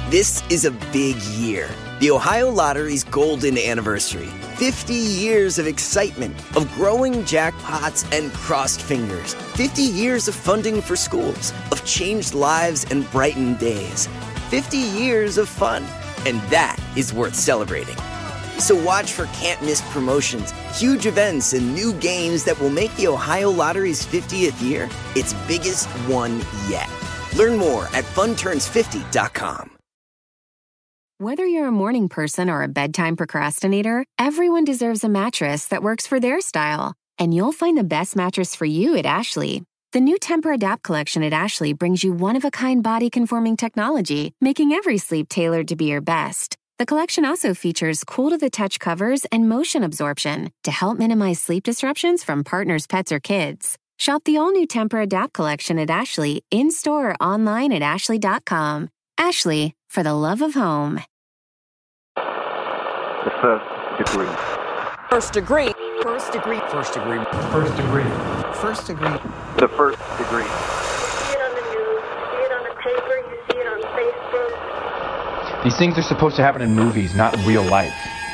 This is a big year. The Ohio Lottery's golden anniversary. 50 years of excitement, of growing jackpots and crossed fingers. 50 years of funding for schools, of changed lives and brightened days. 50 years of fun, and that is worth celebrating. So watch for can't-miss promotions, huge events, and new games that will make the Ohio Lottery's 50th year its biggest one yet. Learn more at funturns50.com. Whether you're a morning person or a bedtime procrastinator, everyone deserves a mattress that works for their style. And you'll find the best mattress for you at Ashley. The new Tempur-Adapt collection at Ashley brings you one-of-a-kind body-conforming technology, making every sleep tailored to be your best. The collection also features cool-to-the-touch covers and motion absorption to help minimize sleep disruptions from partners, pets, or kids. Shop the all-new Tempur-Adapt collection at Ashley, in-store or online at ashley.com. Ashley, for the love of home. The first degree. First degree. First degree. First degree. First degree. First degree. The first degree. You see it on the news, you see it on the paper, you see it on Facebook. These things are supposed to happen in movies, not real life.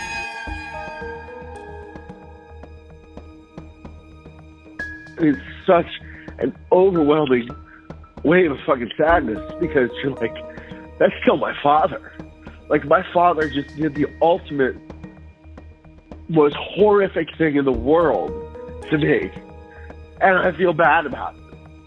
It's such an overwhelming wave of fucking sadness because you're like, that's still my father. Like, my father just did the ultimate, most horrific thing in the world to me. And I feel bad about it.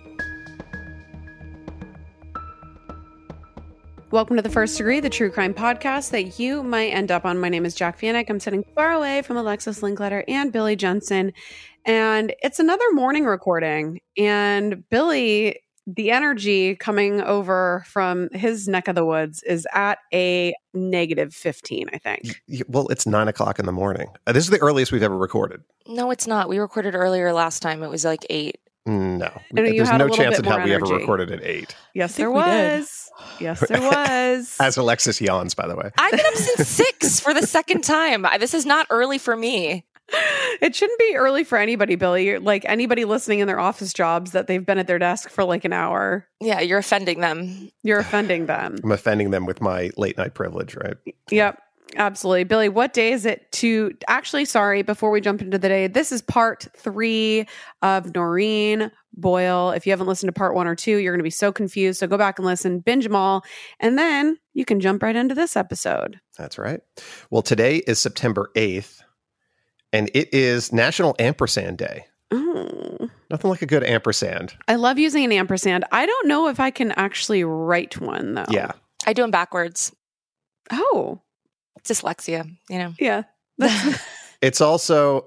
Welcome to The First Degree, the true crime podcast that you might end up on. My name is Jack Vanek. I'm sitting far away from Alexis Linkletter and Billy Jensen. And it's another morning recording. And Billy, the energy coming over from his neck of the woods is at a negative 15, I think. Well, it's 9 o'clock in the morning. This is the earliest we've ever recorded. No, it's not. We recorded earlier last time. It was like 8. No. There's no chance in hell we ever recorded at 8. Yes, there was. Yes, there was. As Alexis yawns, by the way. I've been up since 6 for the second time. This is not early for me. It shouldn't be early for anybody, Billy. Like anybody listening in their office jobs that they've been at their desk for like an hour. Yeah, you're offending them. You're offending them. I'm offending them with my late night privilege, right? Yep, absolutely. Billy, what day is it to... Actually, sorry, before we jump into the day, this is part 3 of Noreen Boyle. If you haven't listened to part 1 or 2, you're going to be so confused. So go back and listen, binge them all, and then you can jump right into this episode. That's right. Well, today is September 8th. And it is National Ampersand Day. Oh. Nothing like a good ampersand. I love using an ampersand. I don't know if I can actually write one, though. Yeah. I do them backwards. Oh. Dyslexia, you know. Yeah. It's also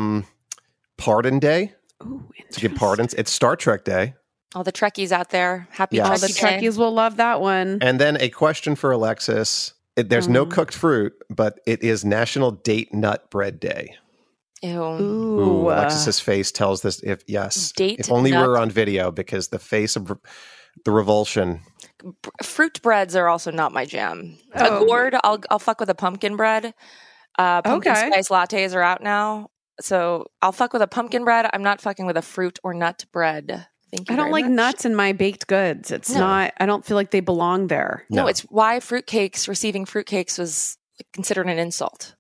Pardon Day. Ooh, to get pardons. It's Star Trek Day. All the Trekkies out there. Happy Yes. All the Trekkie Day. Trekkies will love that one. And then a question for Alexis. There's no cooked fruit, but it is National Date Nut Bread Day. Ew. Ooh. Alexis's face tells this. Date if only we nut. were on video, because the face of the revulsion. Fruit breads are also not my jam. Oh. A gourd, I'll fuck with a pumpkin bread. Pumpkin Okay. spice lattes are out now, so I'll fuck with a pumpkin bread. I'm not fucking with a fruit or nut bread. Thank you. I don't very like much. nuts in my baked goods. It's not, I don't feel like they belong there. No, it's why receiving fruitcakes was considered an insult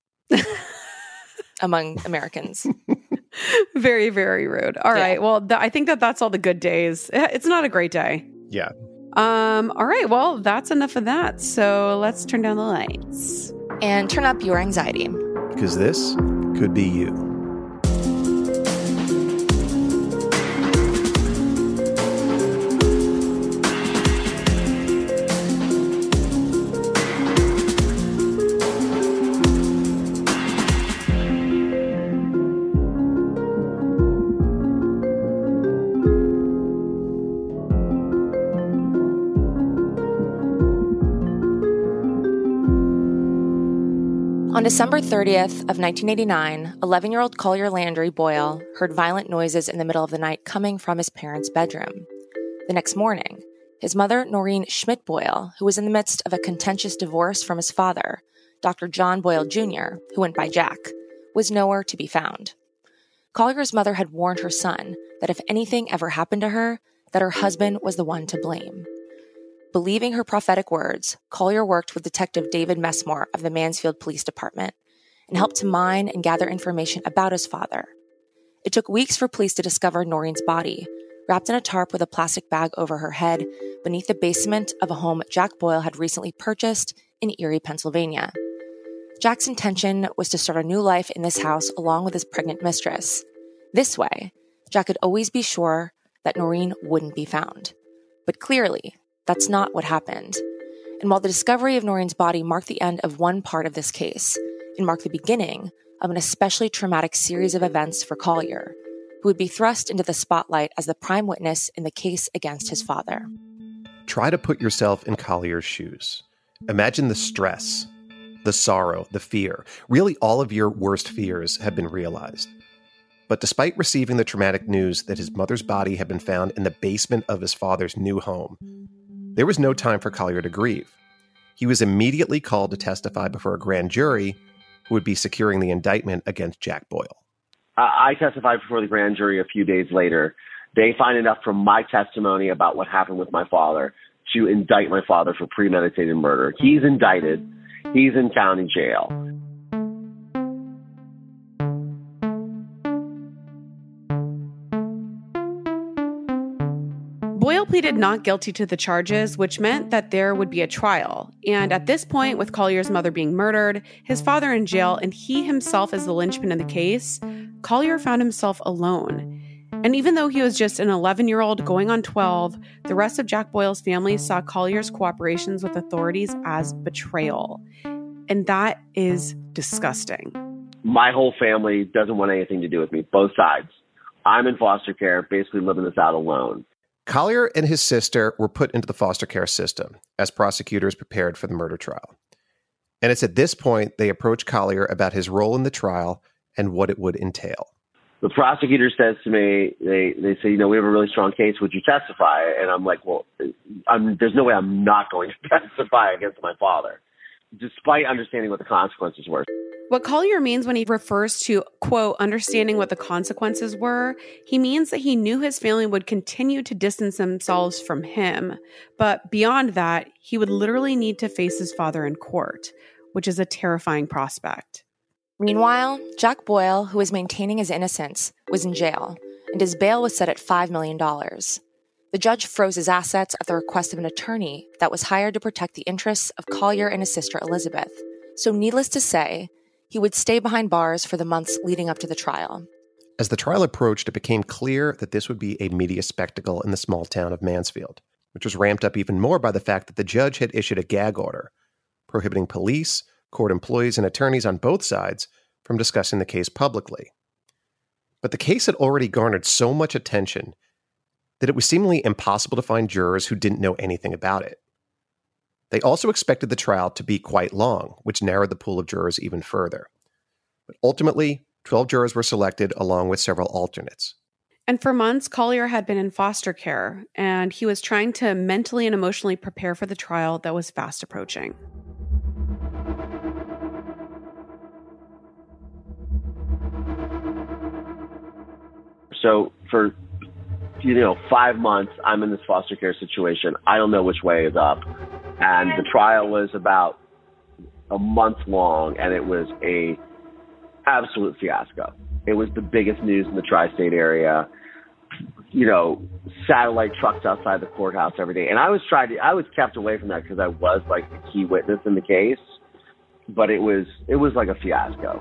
among Americans. Very, very rude. All right. Well, I think that's all the good days. It's not a great day. Yeah. All right. Well, that's enough of that. So let's turn down the lights. And turn up your anxiety. Because this could be you. On December 30th of 1989, 11-year-old Collier Landry Boyle heard violent noises in the middle of the night coming from his parents' bedroom. The next morning, his mother, Noreen Schmidt Boyle, who was in the midst of a contentious divorce from his father, Dr. John Boyle Jr., who went by Jack, was nowhere to be found. Collier's mother had warned her son that if anything ever happened to her, that her husband was the one to blame. Believing her prophetic words, Collier worked with Detective David Messmore of the Mansfield Police Department and helped to mine and gather information about his father. It took weeks for police to discover Noreen's body, wrapped in a tarp with a plastic bag over her head, beneath the basement of a home Jack Boyle had recently purchased in Erie, Pennsylvania. Jack's intention was to start a new life in this house along with his pregnant mistress. This way, Jack could always be sure that Noreen wouldn't be found. But clearly, that's not what happened. And while the discovery of Noreen's body marked the end of one part of this case, it marked the beginning of an especially traumatic series of events for Collier, who would be thrust into the spotlight as the prime witness in the case against his father. Try to put yourself in Collier's shoes. Imagine the stress, the sorrow, the fear. Really, all of your worst fears have been realized. But despite receiving the traumatic news that his mother's body had been found in the basement of his father's new home, there was no time for Collier to grieve. He was immediately called to testify before a grand jury who would be securing the indictment against Jack Boyle. I testified before the grand jury a few days later. They find enough from my testimony about what happened with my father to indict my father for premeditated murder. He's indicted. He's in county jail. Boyle pleaded not guilty to the charges, which meant that there would be a trial. And at this point, with Collier's mother being murdered, his father in jail, and he himself as the linchpin in the case, Collier found himself alone. And even though he was just an 11-year-old going on 12, the rest of Jack Boyle's family saw Collier's cooperations with authorities as betrayal. And that is disgusting. My whole family doesn't want anything to do with me, both sides. I'm in foster care, basically living this out alone. Collier and his sister were put into the foster care system as prosecutors prepared for the murder trial. And it's at this point they approach Collier about his role in the trial and what it would entail. The prosecutor says to me, they say, we have a really strong case. Would you testify? And I'm like, well, there's no way I'm not going to testify against my father, despite understanding what the consequences were. What Collier means when he refers to, quote, understanding what the consequences were, he means that he knew his family would continue to distance themselves from him. But beyond that, he would literally need to face his father in court, which is a terrifying prospect. Meanwhile, Jack Boyle, who was maintaining his innocence, was in jail, and his bail was set at $5 million. The judge froze his assets at the request of an attorney that was hired to protect the interests of Collier and his sister Elizabeth. So needless to say, he would stay behind bars for the months leading up to the trial. As the trial approached, it became clear that this would be a media spectacle in the small town of Mansfield, which was ramped up even more by the fact that the judge had issued a gag order prohibiting police, court employees, and attorneys on both sides from discussing the case publicly. But the case had already garnered so much attention that it was seemingly impossible to find jurors who didn't know anything about it. They also expected the trial to be quite long, which narrowed the pool of jurors even further. But ultimately, 12 jurors were selected along with several alternates. And for months, Collier had been in foster care, and he was trying to mentally and emotionally prepare for the trial that was fast approaching. So for 5 months, I'm in this foster care situation. I don't know which way is up. And the trial was about a month long, and it was a absolute fiasco. It was the biggest news in the tri-state area. Satellite trucks outside the courthouse every day. And I was kept away from that because I was like the key witness in the case. But it was like a fiasco.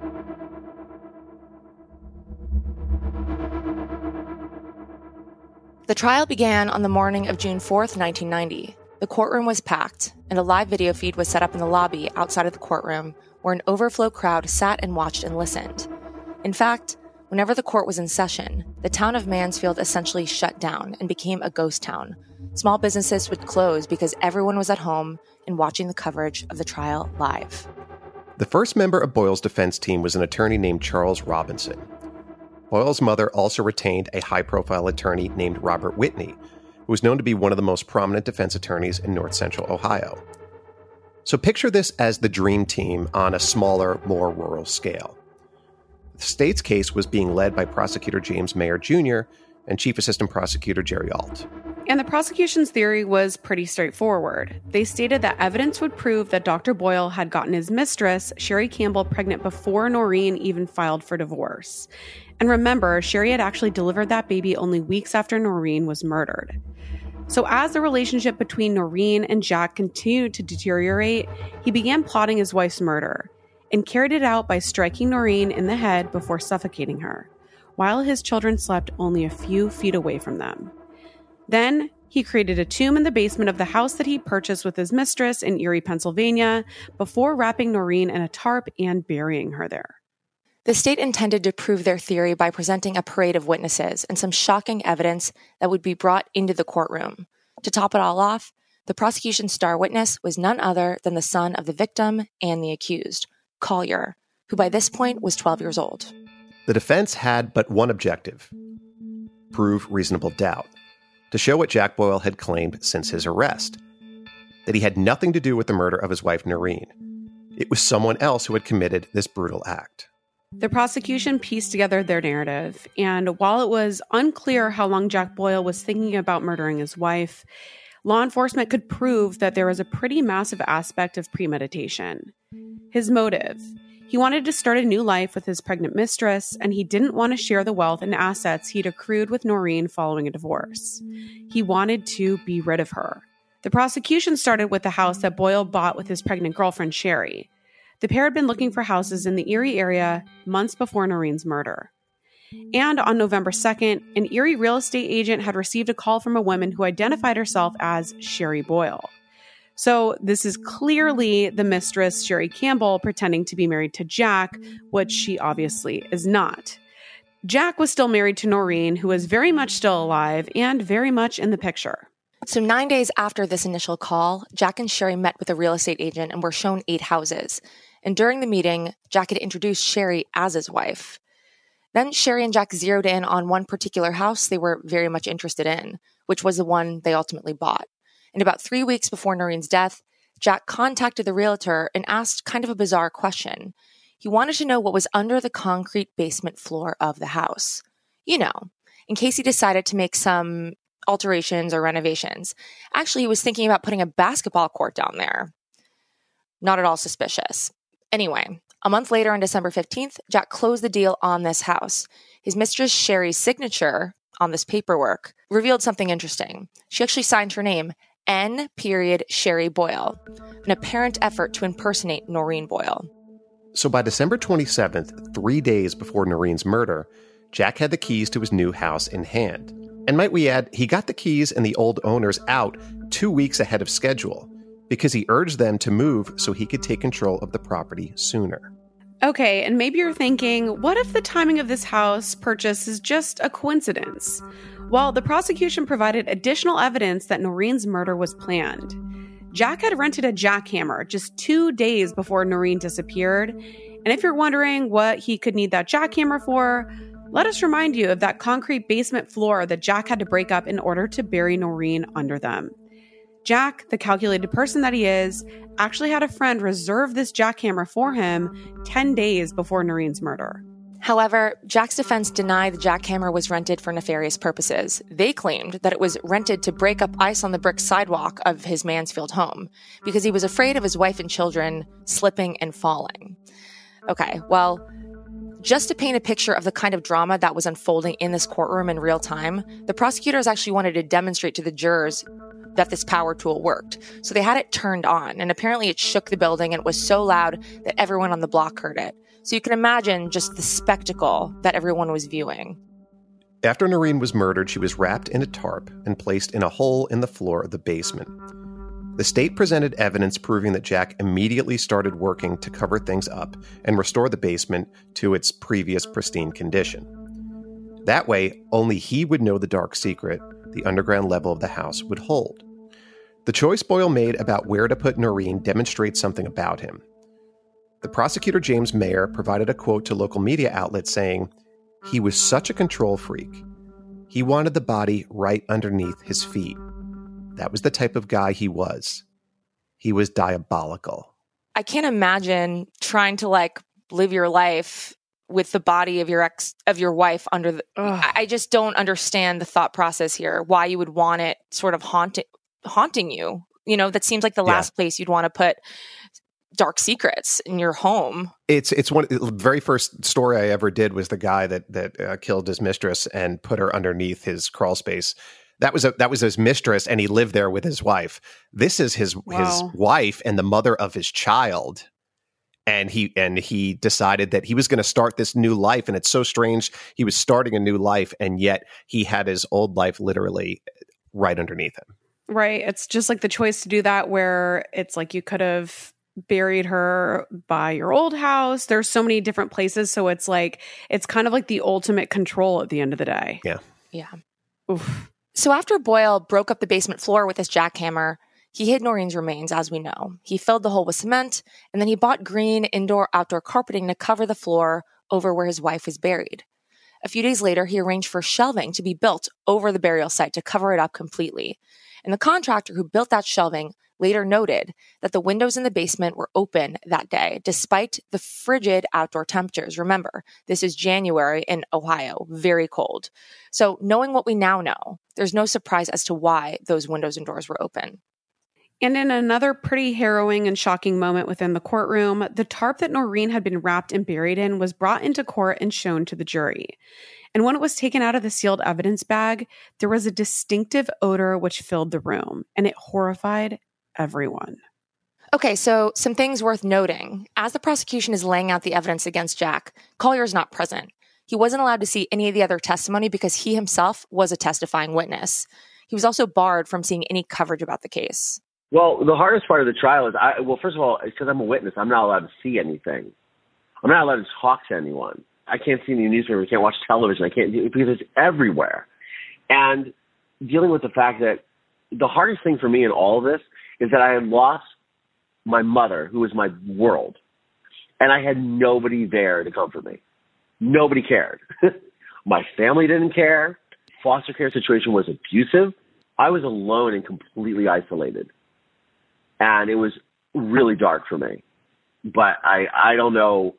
The trial began on the morning of June 4th, 1990. The courtroom was packed, and a live video feed was set up in the lobby outside of the courtroom where an overflow crowd sat and watched and listened. In fact, whenever the court was in session, the town of Mansfield essentially shut down and became a ghost town. Small businesses would close because everyone was at home and watching the coverage of the trial live. The first member of Boyle's defense team was an attorney named Charles Robinson. Boyle's mother also retained a high-profile attorney named Robert Whitney, who was known to be one of the most prominent defense attorneys in north-central Ohio. So picture this as the dream team on a smaller, more rural scale. The state's case was being led by Prosecutor James Mayer Jr. and Chief Assistant Prosecutor Jerry Alt. And the prosecution's theory was pretty straightforward. They stated that evidence would prove that Dr. Boyle had gotten his mistress, Sherry Campbell, pregnant before Noreen even filed for divorce. And remember, Sherry had actually delivered that baby only weeks after Noreen was murdered. So as the relationship between Noreen and Jack continued to deteriorate, he began plotting his wife's murder and carried it out by striking Noreen in the head before suffocating her, while his children slept only a few feet away from them. Then, he created a tomb in the basement of the house that he purchased with his mistress in Erie, Pennsylvania, before wrapping Noreen in a tarp and burying her there. The state intended to prove their theory by presenting a parade of witnesses and some shocking evidence that would be brought into the courtroom. To top it all off, the prosecution's star witness was none other than the son of the victim and the accused, Collier, who by this point was 12 years old. The defense had but one objective: prove reasonable doubt, to show what Jack Boyle had claimed since his arrest, that he had nothing to do with the murder of his wife, Noreen. It was someone else who had committed this brutal act. The prosecution pieced together their narrative, and while it was unclear how long Jack Boyle was thinking about murdering his wife, law enforcement could prove that there was a pretty massive aspect of premeditation. His motive: he wanted to start a new life with his pregnant mistress, and he didn't want to share the wealth and assets he'd accrued with Noreen following a divorce. He wanted to be rid of her. The prosecution started with the house that Boyle bought with his pregnant girlfriend, Sherry. The pair had been looking for houses in the Erie area months before Noreen's murder. And on November 2nd, an Erie real estate agent had received a call from a woman who identified herself as Sherry Boyle. So this is clearly the mistress, Sherry Campbell, pretending to be married to Jack, which she obviously is not. Jack was still married to Noreen, who was very much still alive and very much in the picture. So 9 days after this initial call, Jack and Sherry met with a real estate agent and were shown 8 houses. And during the meeting, Jack had introduced Sherry as his wife. Then Sherry and Jack zeroed in on one particular house they were very much interested in, which was the one they ultimately bought. And about 3 weeks before Noreen's death, Jack contacted the realtor and asked kind of a bizarre question. He wanted to know what was under the concrete basement floor of the house. You know, in case he decided to make some alterations or renovations. Actually, he was thinking about putting a basketball court down there. Not at all suspicious. Anyway, a month later on December 15th, Jack closed the deal on this house. His mistress Sherry's signature on this paperwork revealed something interesting. She actually signed her name, N. Sherry Boyle, an apparent effort to impersonate Noreen Boyle. So by December 27th, 3 days before Noreen's murder, Jack had the keys to his new house in hand. And might we add, he got the keys and the old owners out 2 weeks ahead of schedule because he urged them to move so he could take control of the property sooner. Okay, and maybe you're thinking, what if the timing of this house purchase is just a coincidence? Well, the prosecution provided additional evidence that Noreen's murder was planned. Jack had rented a jackhammer just 2 days before Noreen disappeared. And if you're wondering what he could need that jackhammer for, let us remind you of that concrete basement floor that Jack had to break up in order to bury Noreen under them. Jack, the calculated person that he is, actually had a friend reserve this jackhammer for him 10 days before Noreen's murder. However, Jack's defense denied the jackhammer was rented for nefarious purposes. They claimed that it was rented to break up ice on the brick sidewalk of his Mansfield home because he was afraid of his wife and children slipping and falling. Okay, well, just to paint a picture of the kind of drama that was unfolding in this courtroom in real time, the prosecutors actually wanted to demonstrate to the jurors that this power tool worked. So they had it turned on, and apparently it shook the building and it was so loud that everyone on the block heard it. So you can imagine just the spectacle that everyone was viewing. After Noreen was murdered, she was wrapped in a tarp and placed in a hole in the floor of the basement. The state presented evidence proving that Jack immediately started working to cover things up and restore the basement to its previous pristine condition. That way, only he would know the dark secret the underground level of the house would hold. The choice Boyle made about where to put Noreen demonstrates something about him. The prosecutor, James Mayer, provided a quote to local media outlets saying, "He was such a control freak. He wanted the body right underneath his feet. That was the type of guy he was. He was diabolical." I can't imagine trying to live your life with the body of your wife under the. I just don't understand the thought process here. Why you would want it sort of haunting you? You know, that seems like the last place you'd want to put dark secrets in your home. It's one. The very first story I ever did was the guy that killed his mistress and put her underneath his crawl space. That was his mistress, and he lived there with his wife. This is his wife and the mother of his child. And he decided that he was going to start this new life. And it's so strange. He was starting a new life, and yet he had his old life literally right underneath him. Right. It's just like the choice to do that, where it's like you could have buried her by your old house. There's so many different places. So it's like, it's kind of like the ultimate control at the end of the day. Yeah. Yeah. Oof. So after Boyle broke up the basement floor with his jackhammer, he hid Noreen's remains, as we know. He filled the hole with cement, and then he bought green indoor-outdoor carpeting to cover the floor over where his wife was buried. A few days later, he arranged for shelving to be built over the burial site to cover it up completely. And the contractor who built that shelving later noted that the windows in the basement were open that day, despite the frigid outdoor temperatures. Remember, this is January in Ohio, very cold. So knowing what we now know, there's no surprise as to why those windows and doors were open. And in another pretty harrowing and shocking moment within the courtroom, the tarp that Noreen had been wrapped and buried in was brought into court and shown to the jury. And when it was taken out of the sealed evidence bag, there was a distinctive odor which filled the room, and it horrified everyone. Okay, so some things worth noting. As the prosecution is laying out the evidence against Jack, Collier is not present. He wasn't allowed to see any of the other testimony because he himself was a testifying witness. He was also barred from seeing any coverage about the case. Well, the hardest part of the trial is, first of all, because I'm a witness, I'm not allowed to see anything. I'm not allowed to talk to anyone. I can't see any newspaper. I can't watch television. I can't do it because it's everywhere. And dealing with the fact that the hardest thing for me in all of this is that I had lost my mother, who was my world, and I had nobody there to comfort me. Nobody cared. My family didn't care. Foster care situation was abusive. I was alone and completely isolated. And it was really dark for me. But I don't know.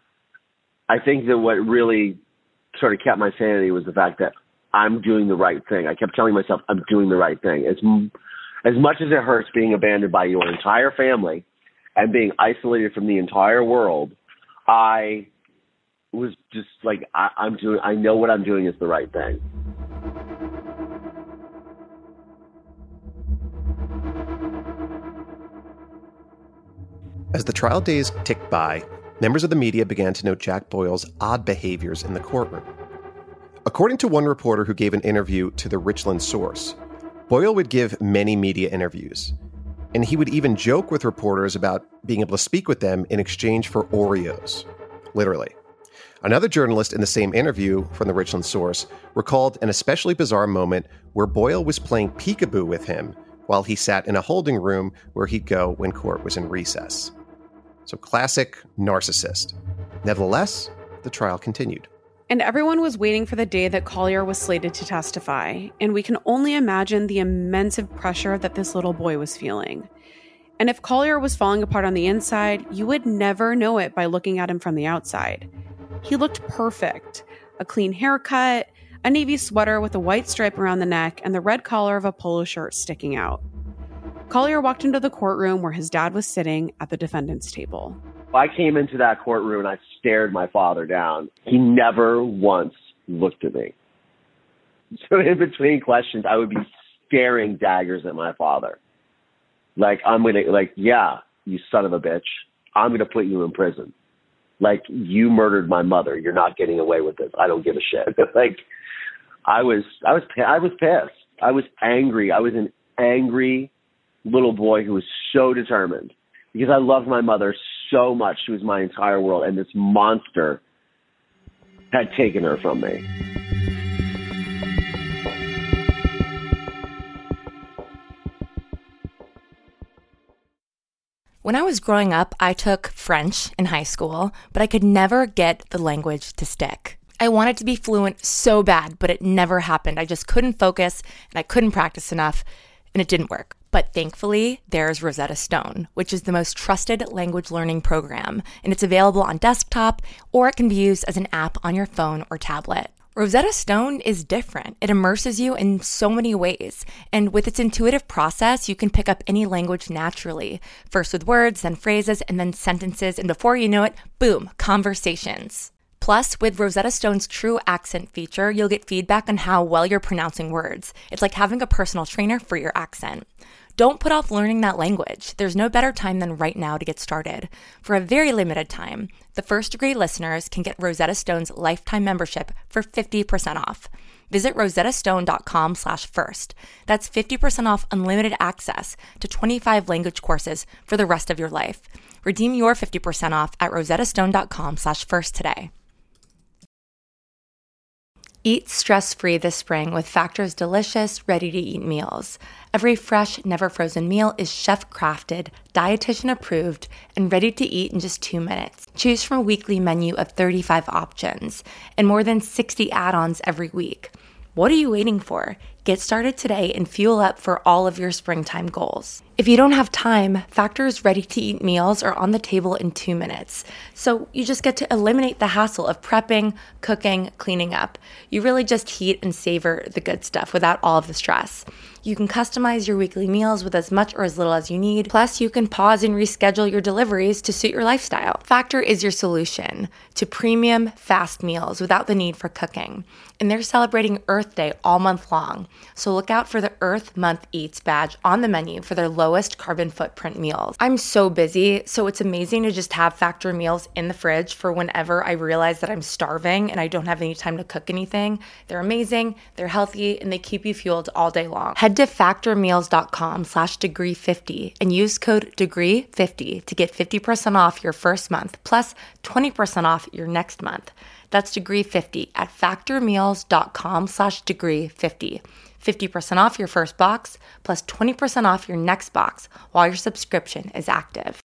I think that what really sort of kept my sanity was the fact that I'm doing the right thing. I kept telling myself I'm doing the right thing. As much as it hurts being abandoned by your entire family and being isolated from the entire world, I was just like, I know what I'm doing is the right thing. As the trial days ticked by, members of the media began to note Jack Boyle's odd behaviors in the courtroom. According to one reporter who gave an interview to the Richland Source, Boyle would give many media interviews, and he would even joke with reporters about being able to speak with them in exchange for Oreos. Literally. Another journalist in the same interview from the Richland Source recalled an especially bizarre moment where Boyle was playing peekaboo with him while he sat in a holding room where he'd go when court was in recess. So classic narcissist. Nevertheless, the trial continued. And everyone was waiting for the day that Collier was slated to testify, and we can only imagine the immense pressure that this little boy was feeling. And if Collier was falling apart on the inside, you would never know it by looking at him from the outside. He looked perfect. A clean haircut, a navy sweater with a white stripe around the neck, and the red collar of a polo shirt sticking out. Collier walked into the courtroom where his dad was sitting at the defendant's table. I came into that courtroom and I stared my father down. He never once looked at me. So in between questions, I would be staring daggers at my father. Yeah, you son of a bitch. I'm going to put you in prison. Like, you murdered my mother. You're not getting away with this. I don't give a shit. I was pissed. I was angry. I was an angry little boy who was so determined because I loved my mother so much. She was my entire world, and this monster had taken her from me. When I was growing up, I took French in high school, but I could never get the language to stick. I wanted to be fluent so bad, but it never happened. I just couldn't focus, and I couldn't practice enough, and it didn't work. But thankfully, there's Rosetta Stone, which is the most trusted language learning program, and it's available on desktop, or it can be used as an app on your phone or tablet. Rosetta Stone is different. It immerses you in so many ways, and with its intuitive process, you can pick up any language naturally, first with words, then phrases, and then sentences, and before you know it, boom, conversations. Plus, with Rosetta Stone's True Accent feature, you'll get feedback on how well you're pronouncing words. It's like having a personal trainer for your accent. Don't put off learning that language. There's no better time than right now to get started. For a very limited time, the First Degree listeners can get Rosetta Stone's lifetime membership for 50% off. Visit rosettastone.com/first. That's 50% off unlimited access to 25 language courses for the rest of your life. Redeem your 50% off at rosettastone.com/first today. Eat stress-free this spring with Factor's delicious, ready-to-eat meals. Every fresh, never-frozen meal is chef-crafted, dietitian-approved, and ready to eat in just 2 minutes. Choose from a weekly menu of 35 options and more than 60 add-ons every week. What are you waiting for? Get started today and fuel up for all of your springtime goals. If you don't have time, Factor's ready-to-eat meals are on the table in 2 minutes. So you just get to eliminate the hassle of prepping, cooking, cleaning up. You really just heat and savor the good stuff without all of the stress. You can customize your weekly meals with as much or as little as you need. Plus, you can pause and reschedule your deliveries to suit your lifestyle. Factor is your solution to premium, fast meals without the need for cooking. And they're celebrating Earth Day all month long. So look out for the Earth Month Eats badge on the menu for their lowest carbon footprint meals. I'm so busy, so it's amazing to just have Factor meals in the fridge for whenever I realize that I'm starving and I don't have any time to cook anything. They're amazing, they're healthy, and they keep you fueled all day long. Head to factormeals.com/degree50 and use code degree50 to get 50% off your first month plus 20% off your next month. That's degree50 at factormeals.com/degree50. 50% off your first box plus 20% off your next box while your subscription is active.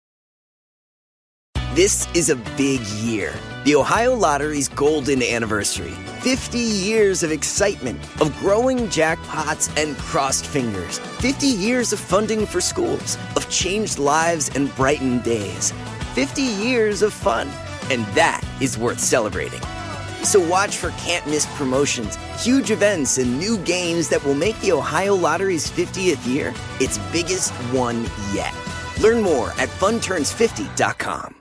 This is a big year. The Ohio Lottery's golden anniversary. 50 years of excitement, of growing jackpots and crossed fingers. 50 years of funding for schools, of changed lives and brightened days. 50 years of fun. And that is worth celebrating. So watch for can't-miss promotions, huge events, and new games that will make the Ohio Lottery's 50th year its biggest one yet. Learn more at funturns50.com.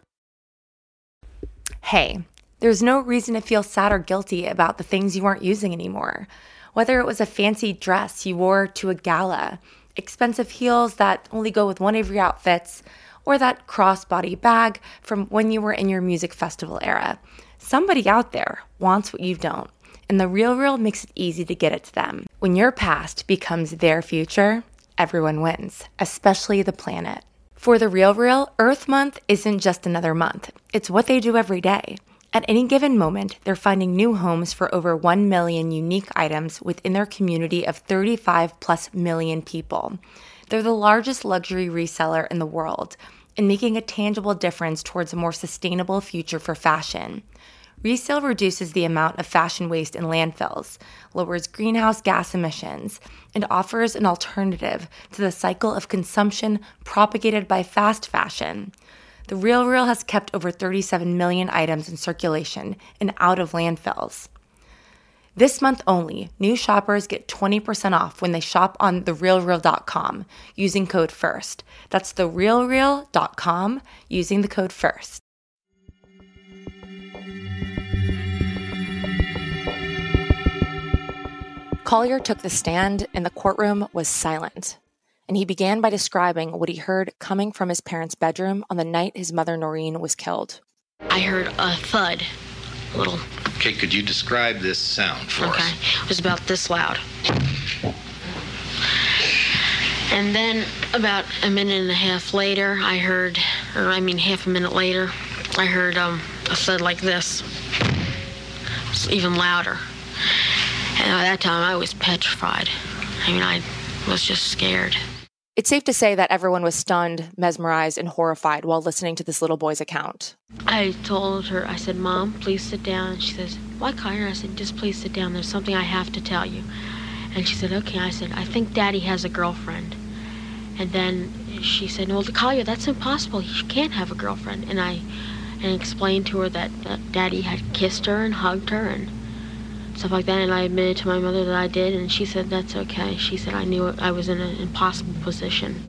Hey, there's no reason to feel sad or guilty about the things you aren't using anymore. Whether it was a fancy dress you wore to a gala, expensive heels that only go with one of your outfits, or that crossbody bag from when you were in your music festival era. Somebody out there wants what you don't, and The RealReal makes it easy to get it to them. When your past becomes their future, everyone wins, especially the planet. For The RealReal, Earth Month isn't just another month. It's what they do every day. At any given moment, they're finding new homes for over 1 million unique items within their community of 35+ million people. They're the largest luxury reseller in the world and making a tangible difference towards a more sustainable future for fashion. Resale reduces the amount of fashion waste in landfills, lowers greenhouse gas emissions, and offers an alternative to the cycle of consumption propagated by fast fashion. The RealReal has kept over 37 million items in circulation and out of landfills. This month only, new shoppers get 20% off when they shop on therealreal.com using code FIRST. That's therealreal.com using the code FIRST. Collier took the stand and the courtroom was silent. And he began by describing what he heard coming from his parents' bedroom on the night his mother Noreen was killed. I heard a thud. A little. Okay, could you describe this sound for us? Okay, it was about this loud. And then about a minute and a half later, half a minute later, I heard a thud like this. It's even louder. And at that time, I was petrified. I was just scared. It's safe to say that everyone was stunned, mesmerized, and horrified while listening to this little boy's account. I told her, I said, "Mom, please sit down." And she says, "Why, Collier?" I said, "Just please sit down. There's something I have to tell you." And she said, "Okay." I said, "I think Daddy has a girlfriend." And then she said, "Well, Collier, that's impossible. You can't have a girlfriend." And I explained to her that Daddy had kissed her and hugged her and stuff like that. And I admitted to my mother that I did, and she said, "That's okay." She said, "I knew I was in an impossible position."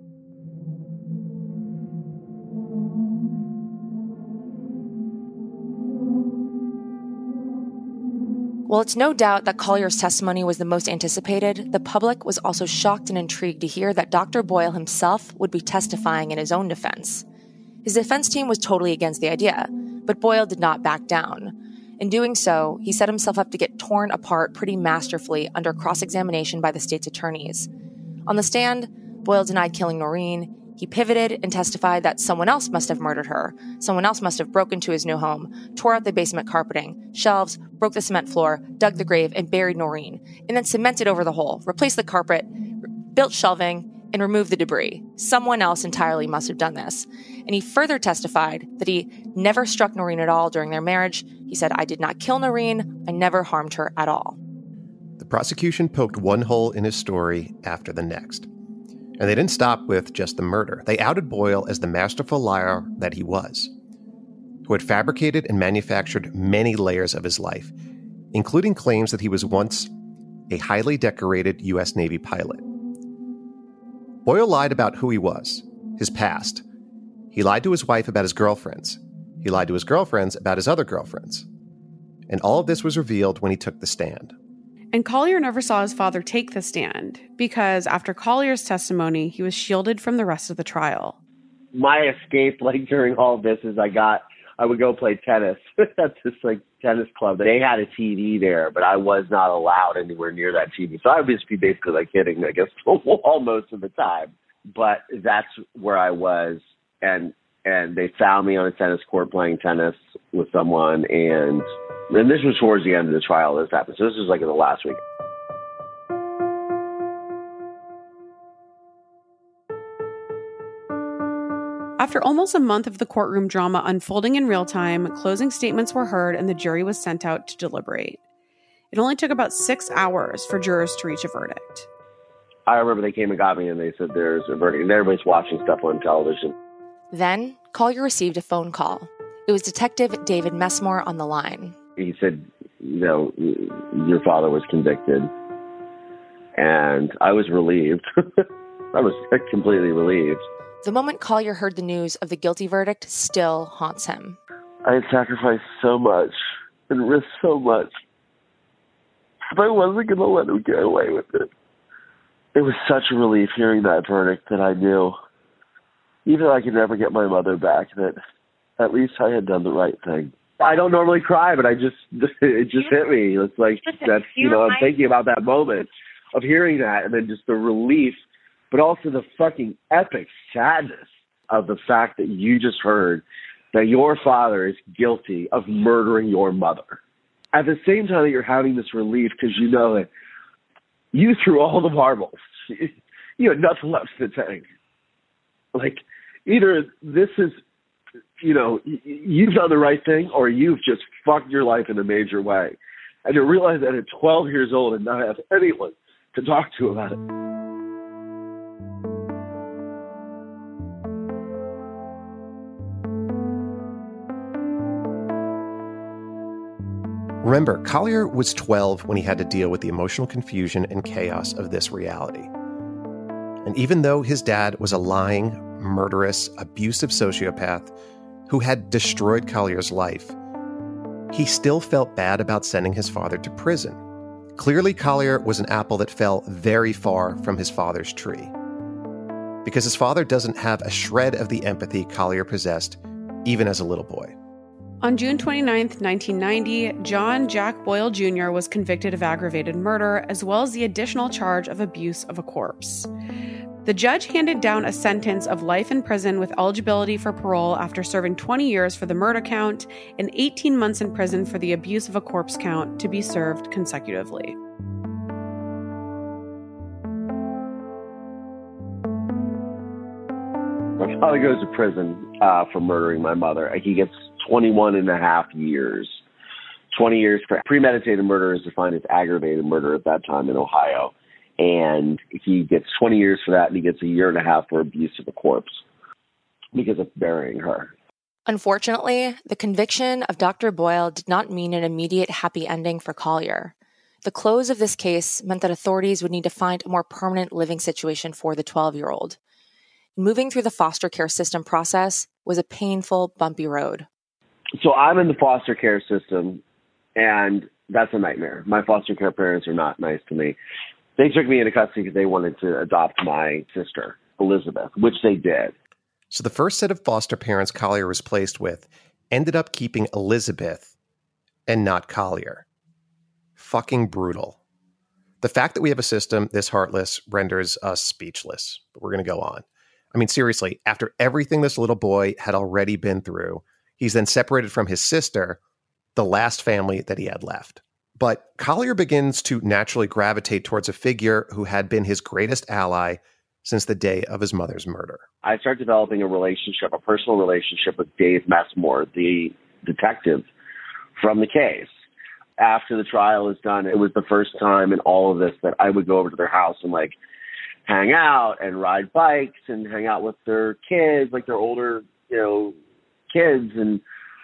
While it's no doubt that Collier's testimony was the most anticipated, the public was also shocked and intrigued to hear that Dr. Boyle himself would be testifying in his own defense. His defense team was totally against the idea, but Boyle did not back down. In doing so, he set himself up to get torn apart pretty masterfully under cross-examination by the state's attorneys. On the stand, Boyle denied killing Noreen. He pivoted and testified that someone else must have murdered her. Someone else must have broken into his new home, tore out the basement carpeting, shelves, broke the cement floor, dug the grave, and buried Noreen, and then cemented over the hole, replaced the carpet, built shelving, and removed the debris. Someone else entirely must have done this. And he further testified that he never struck Noreen at all during their marriage. He said, "I did not kill Noreen. I never harmed her at all." The prosecution poked one hole in his story after the next. And they didn't stop with just the murder. They outed Boyle as the masterful liar that he was, who had fabricated and manufactured many layers of his life, including claims that he was once a highly decorated U.S. Navy pilot. Boyle lied about who he was, his past. He lied to his wife about his girlfriends. He lied to his girlfriends about his other girlfriends. And all of this was revealed when he took the stand. And Collier never saw his father take the stand because after Collier's testimony, he was shielded from the rest of the trial. My escape, during all of this, is I would go play tennis at this tennis club. They had a TV there, but I was not allowed anywhere near that TV. So I would just be basically hitting, I guess, the wall most of the time. But that's where I was, and they found me on a tennis court playing tennis with someone, and this was towards the end of the trial this happened. So this was in the last week. After almost a month of the courtroom drama unfolding in real time, closing statements were heard and the jury was sent out to deliberate. It only took about 6 hours for jurors to reach a verdict. I remember they came and got me and they said there's a verdict, and everybody's watching stuff on television. Then, Collier received a phone call. It was Detective David Messmore on the line. He said, your father was convicted. And I was relieved. I was completely relieved. The moment Collier heard the news of the guilty verdict still haunts him. I had sacrificed so much and risked so much. But I wasn't going to let him get away with it. It was such a relief hearing that verdict that I knew, even though I could never get my mother back, that at least I had done the right thing. I don't normally cry, but it just hit me. It's that's, I'm thinking about that moment of hearing that and then just the relief, but also the fucking epic sadness of the fact that you just heard that your father is guilty of murdering your mother. At the same time that you're having this relief because you know that you threw all the marbles. You had nothing left in the tank. Either this is, you've done the right thing or you've just fucked your life in a major way. And to realize that at 12 years old and not have anyone to talk to about it. Remember, Collier was 12 when he had to deal with the emotional confusion and chaos of this reality. And even though his dad was a lying, murderous, abusive sociopath who had destroyed Collier's life, he still felt bad about sending his father to prison. Clearly, Collier was an apple that fell very far from his father's tree. Because his father doesn't have a shred of the empathy Collier possessed, even as a little boy. On June 29, 1990, John Jack Boyle Jr. was convicted of aggravated murder, as well as the additional charge of abuse of a corpse. The judge handed down a sentence of life in prison with eligibility for parole after serving 20 years for the murder count and 18 months in prison for the abuse of a corpse count to be served consecutively. My father goes to prison for murdering my mother. He gets 21 and a half years. 20 years for premeditated murder is defined as aggravated murder at that time in Ohio. And he gets 20 years for that, and he gets a year and a half for abuse of a corpse because of burying her. Unfortunately, the conviction of Dr. Boyle did not mean an immediate happy ending for Collier. The close of this case meant that authorities would need to find a more permanent living situation for the 12-year-old. Moving through the foster care system process was a painful, bumpy road. So I'm in the foster care system, and that's a nightmare. My foster care parents are not nice to me. They took me into custody because they wanted to adopt my sister, Elizabeth, which they did. So the first set of foster parents Collier was placed with ended up keeping Elizabeth and not Collier. Fucking brutal. The fact that we have a system this heartless renders us speechless, but we're going to go on. I mean, seriously, after everything this little boy had already been through, he's then separated from his sister, the last family that he had left. But Collier begins to naturally gravitate towards a figure who had been his greatest ally since the day of his mother's murder. I started developing a personal relationship with Dave Messmore, the detective from the case. After the trial was done, it was the first time in all of this that I would go over to their house and hang out and ride bikes and hang out with their kids, their older, kids. And,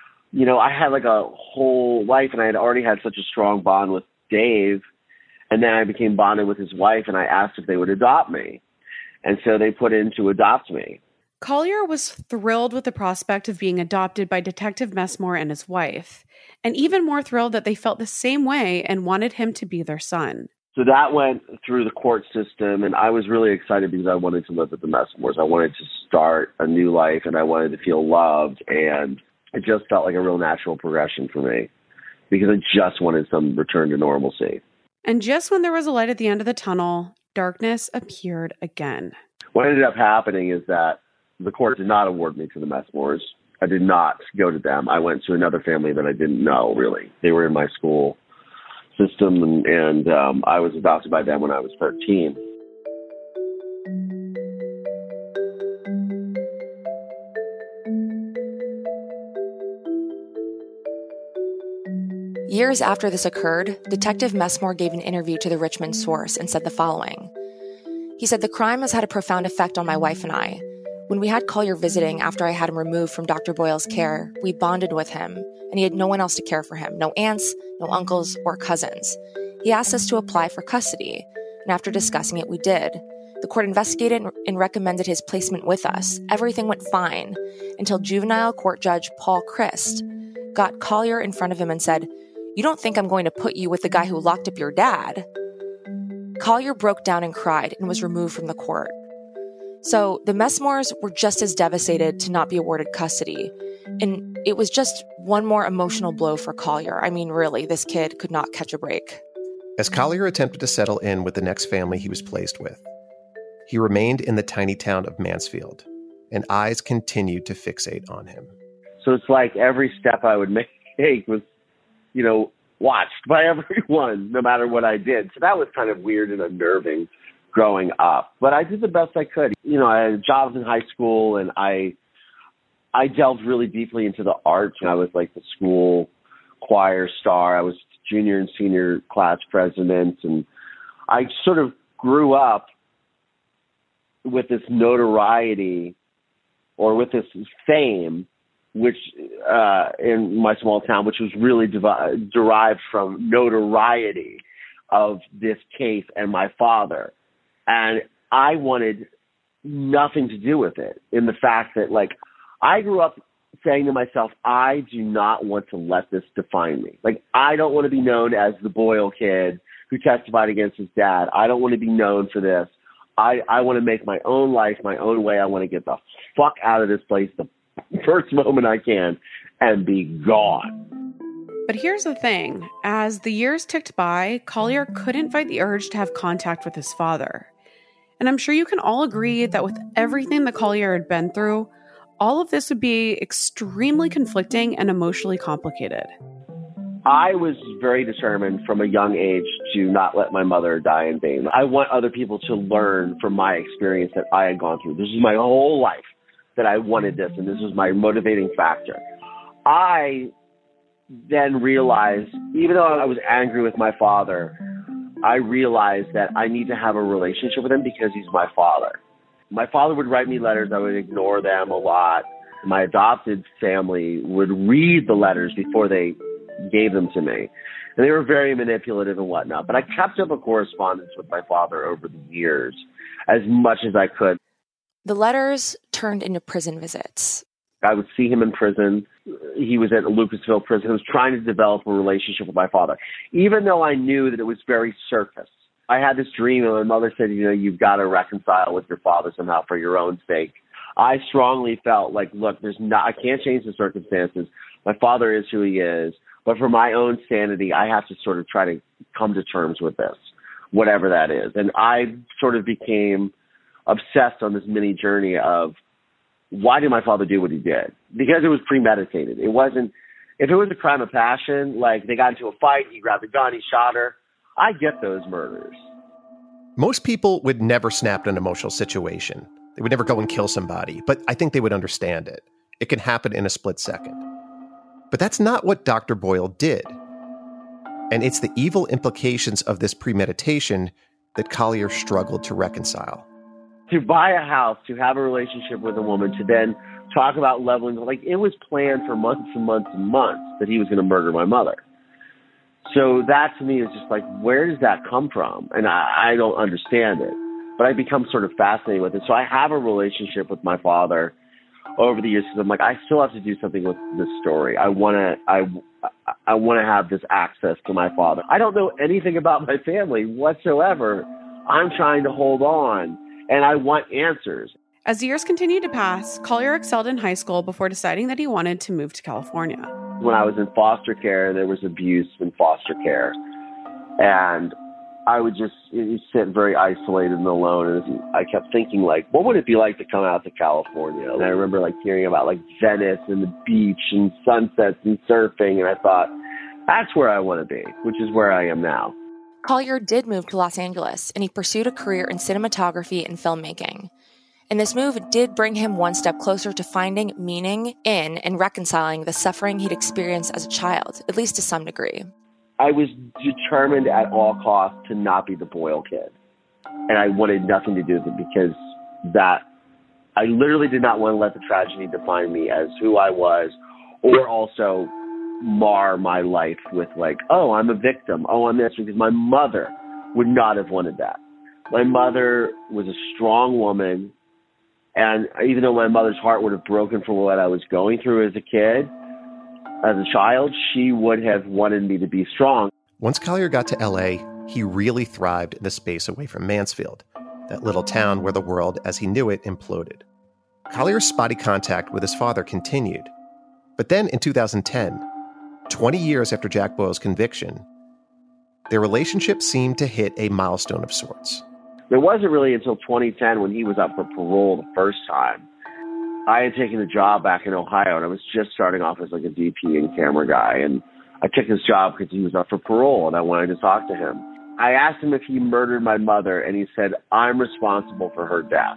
I had a whole life, and I had already had such a strong bond with Dave. And then I became bonded with his wife, and I asked if they would adopt me. And so they put in to adopt me. Collier was thrilled with the prospect of being adopted by Detective Messmore and his wife, and even more thrilled that they felt the same way and wanted him to be their son. So that went through the court system, and I was really excited because I wanted to live with the Messmores. I wanted to start a new life, and I wanted to feel loved, and it just felt like a real natural progression for me because I just wanted some return to normalcy. And just when there was a light at the end of the tunnel, darkness appeared again. What ended up happening is that the court did not award me to the Messmores. I did not go to them. I went to another family that I didn't know, really. They were in my school system, and I was adopted by them when I was 13. Years after this occurred, Detective Messmore gave an interview to the Richmond Source and said the following. He said, "The crime has had a profound effect on my wife and I. When we had Collier visiting after I had him removed from Dr. Boyle's care, we bonded with him, and he had no one else to care for him, no aunts, no uncles, or cousins. He asked us to apply for custody, and after discussing it, we did. The court investigated and recommended his placement with us. Everything went fine until juvenile court judge Paul Christ got Collier in front of him and said, 'You don't think I'm going to put you with the guy who locked up your dad?' Collier broke down and cried and was removed from the court. So the Messmores were just as devastated to not be awarded custody. And it was just one more emotional blow for Collier. I mean, really, this kid could not catch a break. As Collier attempted to settle in with the next family he was placed with, he remained in the tiny town of Mansfield, and eyes continued to fixate on him. So it's like every step I would make was, watched by everyone, no matter what I did. So that was kind of weird and unnerving growing up. But I did the best I could. I had jobs in high school, and I delved really deeply into the arts. And I was the school choir star. I was junior and senior class president. And I sort of grew up with this notoriety or with this fame, which in my small town, which was really derived from notoriety of this case and my father. And I wanted nothing to do with it, in the fact that, I grew up saying to myself, I do not want to let this define me. I don't want to be known as the Boyle kid who testified against his dad. I don't want to be known for this. I want to make my own life, my own way. I want to get the fuck out of this place the first moment I can and be gone. But here's the thing. As the years ticked by, Collier couldn't fight the urge to have contact with his father. And I'm sure you can all agree that with everything that Collier had been through, all of this would be extremely conflicting and emotionally complicated. I was very determined from a young age to not let my mother die in vain. I want other people to learn from my experience that I had gone through. This is my whole life that I wanted this, and this was my motivating factor. I then realized, even though I was angry with my father, I realized that I need to have a relationship with him because he's my father. My father would write me letters. I would ignore them a lot. My adopted family would read the letters before they gave them to me. And they were very manipulative and whatnot. But I kept up a correspondence with my father over the years as much as I could. The letters turned into prison visits. I would see him in prison. He was at Lucasville prison. I was trying to develop a relationship with my father, even though I knew that it was very surface. I had this dream, and my mother said, you've got to reconcile with your father somehow for your own sake. I strongly felt like, look, I can't change the circumstances. My father is who he is. But for my own sanity, I have to sort of try to come to terms with this, whatever that is. And I sort of became obsessed on this mini journey of, why did my father do what he did? Because it was premeditated. It wasn't, if it was a crime of passion, like they got into a fight, he grabbed a gun, he shot her, I get those murders. Most people would never snap in an emotional situation. They would never go and kill somebody, but I think they would understand it. It can happen in a split second. But that's not what Dr. Boyle did. And it's the evil implications of this premeditation that Collier struggled to reconcile. To buy a house, to have a relationship with a woman, to then talk about leveling, like it was planned for months and months and months that he was going to murder my mother. So that to me is just like, where does that come from? And I don't understand it, but I become sort of fascinated with it. So I have a relationship with my father over the years because I'm like, I still have to do something with this story. I want to have this access to my father. I don't know anything about my family whatsoever. I'm trying to hold on, and I want answers. As the years continued to pass, Collier excelled in high school before deciding that he wanted to move to California. When I was in foster care, there was abuse in foster care. And I would just sit very isolated and alone. And I kept thinking, like, what would it be like to come out to California? And I remember, like, hearing about, like, Venice and the beach and sunsets and surfing. And I thought, that's where I want to be, which is where I am now. Collier did move to Los Angeles, and he pursued a career in cinematography and filmmaking. And this move did bring him one step closer to finding meaning in and reconciling the suffering he'd experienced as a child, at least to some degree. I was determined at all costs to not be the Boyle kid. And I wanted nothing to do with it because I literally did not want to let the tragedy define me as who I was, or also mar my life with like, oh, I'm a victim. Oh, I'm this, because my mother would not have wanted that. My mother was a strong woman. And even though my mother's heart would have broken for what I was going through as a kid, as a child, she would have wanted me to be strong. Once Collier got to L.A., he really thrived in the space away from Mansfield, that little town where the world as he knew it imploded. Collier's spotty contact with his father continued. But then in 2010, 20 years after Jack Boyle's conviction, their relationship seemed to hit a milestone of sorts. It wasn't really until 2010 when he was up for parole the first time. I had taken a job back in Ohio, and I was just starting off as like a DP and camera guy. And I took this job because he was up for parole, and I wanted to talk to him. I asked him if he murdered my mother, and he said, I'm responsible for her death,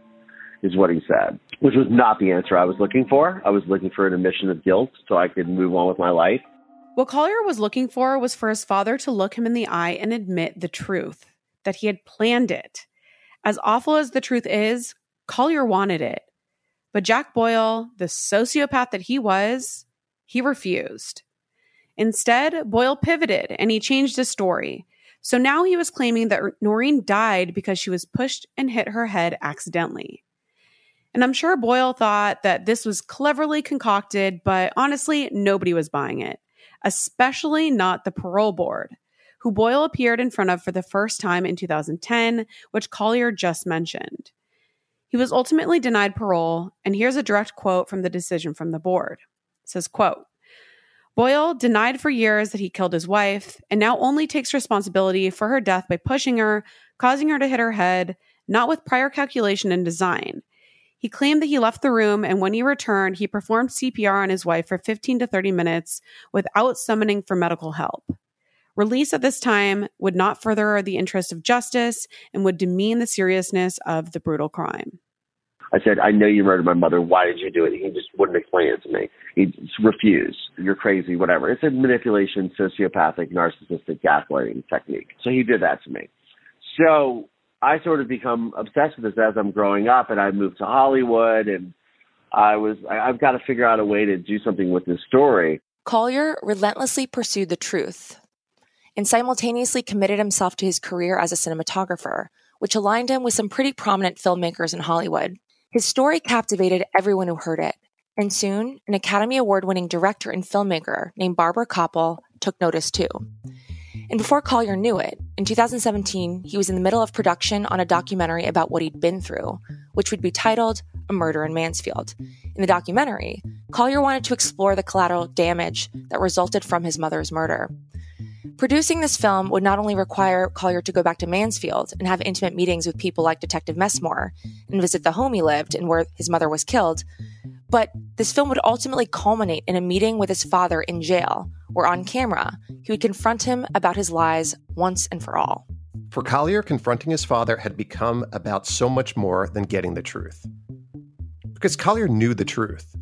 is what he said, which was not the answer I was looking for. I was looking for an admission of guilt so I could move on with my life. What Collier was looking for was for his father to look him in the eye and admit the truth, that he had planned it. As awful as the truth is, Collier wanted it. But Jack Boyle, the sociopath that he was, he refused. Instead, Boyle pivoted and he changed his story. So now he was claiming that Noreen died because she was pushed and hit her head accidentally. And I'm sure Boyle thought that this was cleverly concocted, but honestly, nobody was buying it, especially not the parole board, who Boyle appeared in front of for the first time in 2010, which Collier just mentioned. He was ultimately denied parole, and here's a direct quote from the decision from the board. It says, quote, Boyle denied for years that he killed his wife and now only takes responsibility for her death by pushing her, causing her to hit her head, not with prior calculation and design. He claimed that he left the room, and when he returned, he performed CPR on his wife for 15 to 30 minutes without summoning for medical help. Release at this time would not further the interest of justice and would demean the seriousness of the brutal crime. I said, I know you murdered my mother. Why did you do it? He just wouldn't explain it to me. He just refused. You're crazy, whatever. It's a manipulation, sociopathic, narcissistic gaslighting technique. So he did that to me. So I sort of become obsessed with this as I'm growing up, and I moved to Hollywood, and I've got to figure out a way to do something with this story. Collier relentlessly pursued the truth and simultaneously committed himself to his career as a cinematographer, which aligned him with some pretty prominent filmmakers in Hollywood. His story captivated everyone who heard it, and soon an Academy Award-winning director and filmmaker named Barbara Kopple took notice too. And before Collier knew it, in 2017, he was in the middle of production on a documentary about what he'd been through, which would be titled A Murder in Mansfield. In the documentary, Collier wanted to explore the collateral damage that resulted from his mother's murder. Producing this film would not only require Collier to go back to Mansfield and have intimate meetings with people like Detective Messmore and visit the home he lived and where his mother was killed, but this film would ultimately culminate in a meeting with his father in jail, where on camera, he would confront him about his lies once and for all. For Collier, confronting his father had become about so much more than getting the truth. Because Collier knew the truth.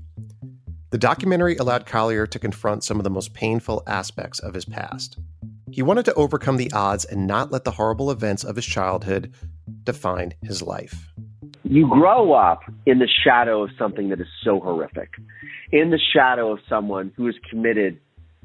The documentary allowed Collier to confront some of the most painful aspects of his past. He wanted to overcome the odds and not let the horrible events of his childhood define his life. You grow up in the shadow of something that is so horrific, in the shadow of someone who has committed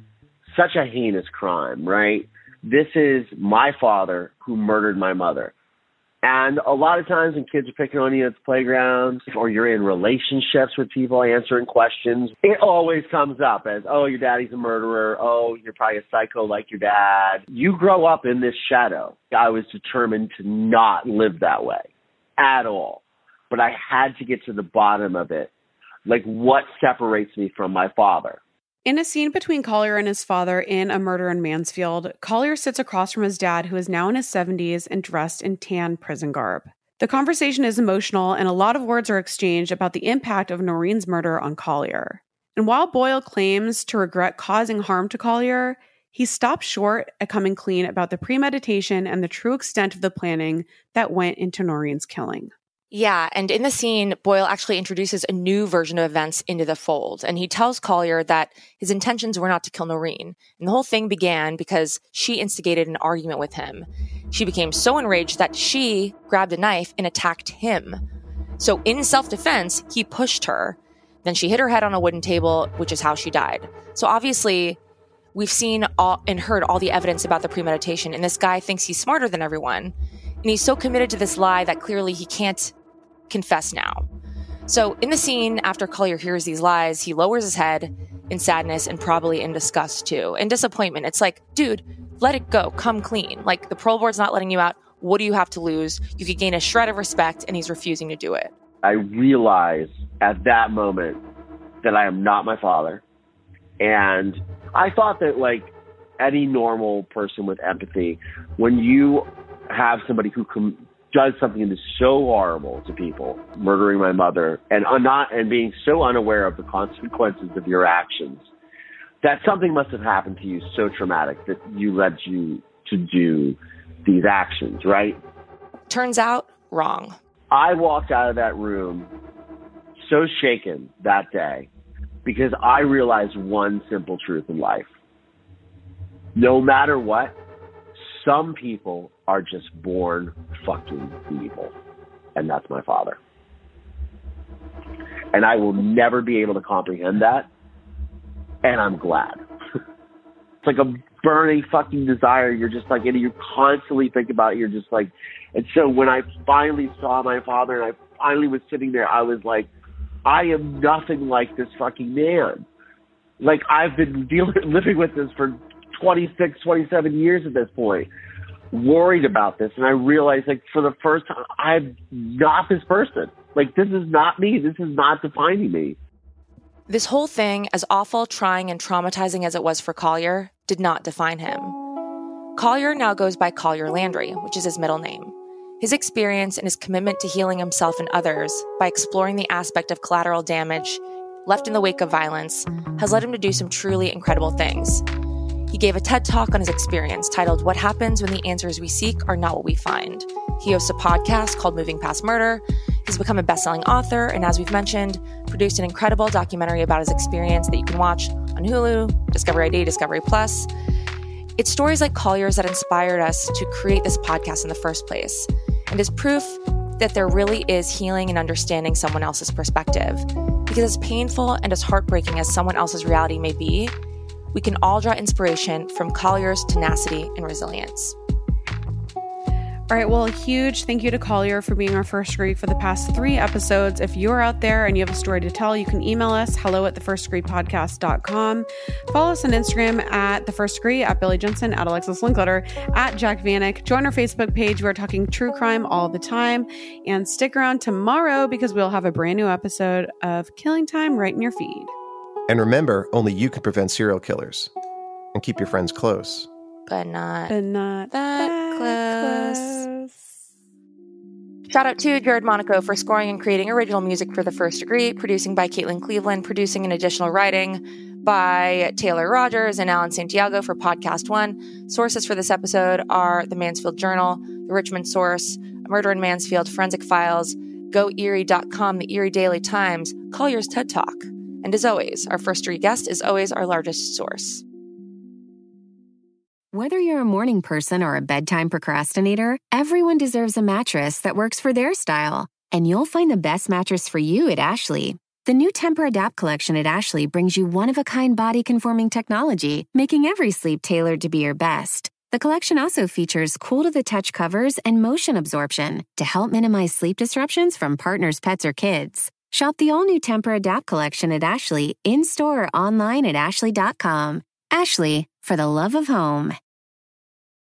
such a heinous crime, right? This is my father who murdered my mother. And a lot of times when kids are picking on you at the playground, or you're in relationships with people answering questions, it always comes up as, oh, your daddy's a murderer. Oh, you're probably a psycho like your dad. You grow up in this shadow. I was determined to not live that way at all. But I had to get to the bottom of it. Like, what separates me from my father? In a scene between Collier and his father in A Murder in Mansfield, Collier sits across from his dad, who is now in his 70s and dressed in tan prison garb. The conversation is emotional, and a lot of words are exchanged about the impact of Noreen's murder on Collier. And while Boyle claims to regret causing harm to Collier, he stops short at coming clean about the premeditation and the true extent of the planning that went into Noreen's killing. Yeah, and in the scene, Boyle actually introduces a new version of events into the fold, and he tells Collier that his intentions were not to kill Noreen. And the whole thing began because she instigated an argument with him. She became so enraged that she grabbed a knife and attacked him. So in self-defense, he pushed her. Then she hit her head on a wooden table, which is how she died. So obviously, we've seen and heard all the evidence about the premeditation, and this guy thinks he's smarter than everyone. And he's so committed to this lie that clearly he can't confess now. So in the scene, after Collier hears these lies, he lowers his head in sadness and probably in disgust too, and disappointment. It's like, dude, let it go, come clean. Like, the parole board's not letting you out. What do you have to lose? You could gain a shred of respect, and he's refusing to do it. I realize at that moment that I am not my father. And I thought that, like any normal person with empathy, when you have somebody who does something that's so horrible to people, murdering my mother, and being so unaware of the consequences of your actions, that something must have happened to you so traumatic that led you to do these actions, right? Turns out, wrong. I walked out of that room so shaken that day because I realized one simple truth in life. No matter what, some people are just born fucking evil. And that's my father. And I will never be able to comprehend that. And I'm glad. It's like a burning fucking desire. You're just like, and you constantly think about it. You're just like, and so when I finally saw my father and I finally was sitting there, I was like, I am nothing like this fucking man. Like, I've been living with this for 26, 27 years at this point, worried about this. And I realized, like, for the first time, I'm not this person. Like, this is not me. This is not defining me. This whole thing, as awful, trying, and traumatizing as it was for Collier, did not define him. Collier now goes by Collier Landry, which is his middle name. His experience and his commitment to healing himself and others by exploring the aspect of collateral damage left in the wake of violence has led him to do some truly incredible things. He gave a TED Talk on his experience titled What Happens When the Answers We Seek Are Not What We Find. He hosts a podcast called Moving Past Murder, He's become a best-selling author, and as we've mentioned, produced an incredible documentary about his experience that you can watch on Hulu, Discovery ID, Discovery Plus. It's stories like Collier's that inspired us to create this podcast in the first place, and is proof that there really is healing in understanding someone else's perspective. Because as painful and as heartbreaking as someone else's reality may be, we can all draw inspiration from Collier's tenacity and resilience. All right, well, a huge thank you to Collier for being our first degree for the past 3 episodes. If you're out there and you have a story to tell, you can email us, hello@thefirstdegreepodcast.com. Follow us on Instagram at The First Degree, at Billy Jensen, at Alexis Linkletter, at Jack Vanek. Join our Facebook page. We're talking true crime all the time. And stick around tomorrow because we'll have a brand new episode of Killing Time right in your feed. And remember, only you can prevent serial killers. And keep your friends close. But not that close. Shout out to Jared Monaco for scoring and creating original music for The First Degree, producing by Caitlin Cleveland, producing and additional writing by Taylor Rogers and Alan Santiago for Podcast One. Sources for this episode are the Mansfield Journal, the Richmond Source, A Murder in Mansfield, Forensic Files, GoErie.com, the Erie Daily Times, Collier's TED Talk. And as always, our First Degree guest is always our largest source. Whether you're a morning person or a bedtime procrastinator, everyone deserves a mattress that works for their style. And you'll find the best mattress for you at Ashley. The new Tempur-Adapt collection at Ashley brings you one-of-a-kind body-conforming technology, making every sleep tailored to be your best. The collection also features cool-to-the-touch covers and motion absorption to help minimize sleep disruptions from partners, pets, or kids. Shop the all-new Tempur-Adapt collection at Ashley, in-store or online at ashley.com. Ashley, for the love of home.